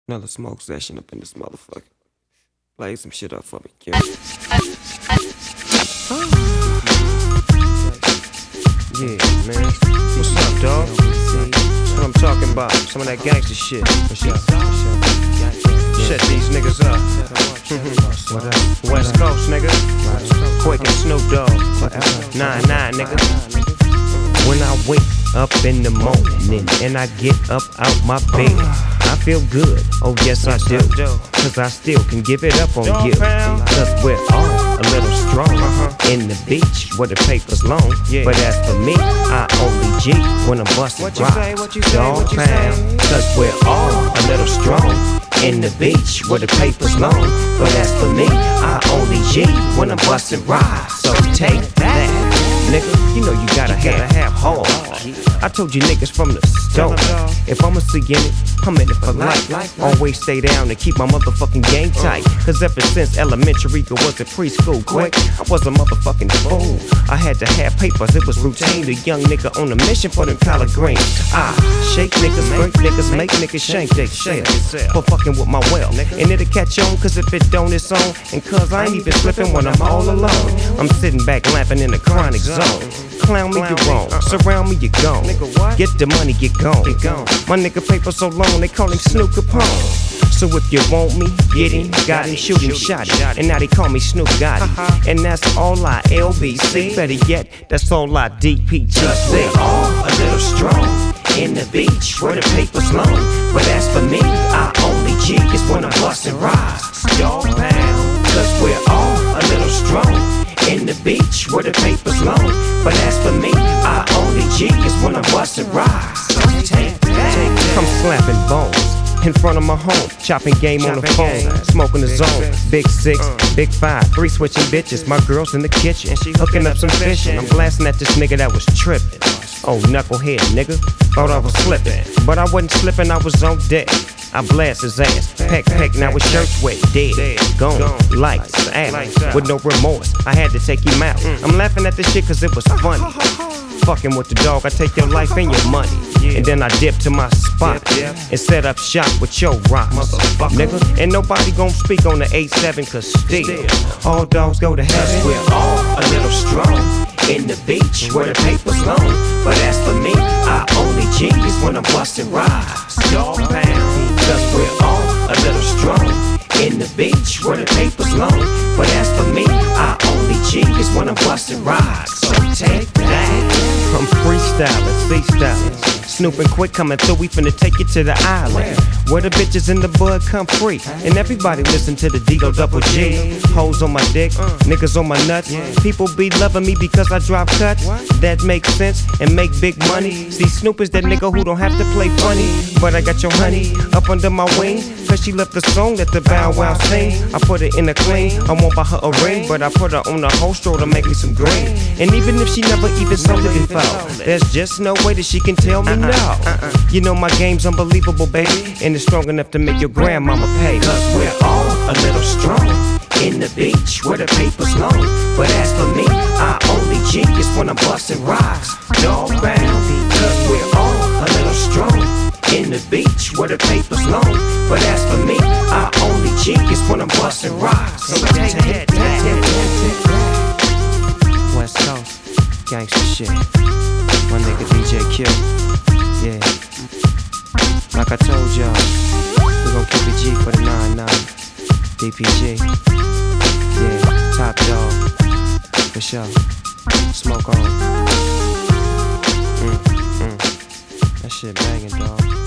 Another smoke session up in this motherfucker. Play some shit up for me, kid. Yeah, man. What's up, dawg? That's what I'm talking about. Some of that gangster shit. Shut these niggas up. West Coast, nigga. Quick and Snoop Dogg. 9-9, nigga. When I wake up in the morning and I get up out my bed, I feel good, oh yes I do, cause I still can give it up on you. Cause we're all a little strong in the beach where the paper's long. But as for me, I only G when I'm bustin' rocks. Dog pound, cause we're all a little strong in the beach where the paper's long. But as for me, I only G when I'm bustin' rocks. So take that, nigga, you know you gotta have hard. I told you niggas from the start, if I'ma see in it, I'm in it for life. Always stay down and keep my motherfucking game tight. Cause ever since elementary, it wasn't preschool quick, I was a motherfucking fool. I had to have papers, it was routine. The young nigga on a mission for them collard greens. I shake niggas, break niggas, make niggas shank themselves for fucking with my well. And it'll catch on, cause if it don't, it's on. And cause I ain't even slipping when I'm all alone. I'm sitting back laughing in the chronic zone. Clown me, you wrong. Surround me, you gone. Get the money, get gone. My nigga paper so long, they call him Snoop Capone. So if you want me, get him, got him, shoot him, shot him. And now they call me Snoop Gotti. And that's all I LBC. Better yet, that's all I DPG. Cause we're all a little strong in the beach where the paper's long. But as for me, I only G is when I'm bustin' rocks. Dog pound, cause we're all a little strong in the beach where the paper's long. But as for me, I only G is when I'm bustin' rocks. So take that. I'm slapping bones in front of my home, chopping game on the phone, smoking the zone. Big 6, big 5, 3 switching bitches. My girl's in the kitchen, hooking up some fishing. I'm blasting at this nigga that was tripping. Oh, knucklehead nigga, thought I was slipping, but I wasn't slipping, I was on deck. I blast his ass, peck, now his shirt's wet, dead, gone, lights, ass, with no remorse. I had to take him out. I'm laughing at this shit cause it was funny. Fucking with the dog, I take your life and your money. And then I dip to my spot and set up shop with your rocks, nigga. And nobody gon' speak on the 8-7 cause still all dogs go to heaven. We're all a little strong in the beach where the paper's long. But as for me, I only G is when I'm bustin' rocks. Dog pound, cause we're all a little strong in the beach where the paper's long. But as for me, I only G is when I'm bustin' rocks. So take that. I'm freestyling, C-styling, snooping quick coming through, we finna take you to the island where the bitches in the bud come free. And everybody listen to the D-O double G. Hoes on my dick, niggas on my nuts. People be loving me because I drop cuts that make sense and make big money. See, Snoop is that nigga who don't have to play funny. But I got your honey up under my wing, cause she left the song that the Bow Wow sing. I put her in a clean, I won't buy her a ring, but I put her on a holster to make me some green. And even if she never even sold it before, there's just no way that she can tell me no. You know my game's unbelievable, baby, and it's strong enough to make your grandmama pay. Cause we're all a little strong in the beach where the paper's long. But as for me, I only G is when I'm bustin' rocks. Dog bound, cause we're all a little strong in the beach where the paper's long. But as for me, I only G is when I'm bustin' rocks. So take that. West Coast, gangsta shit. My nigga DJ Q. Yeah. Like I told y'all, we gon' keep it G for the 9-9. DPG. Yeah, top dog. For sure. Smoke on. That shit banging, dog.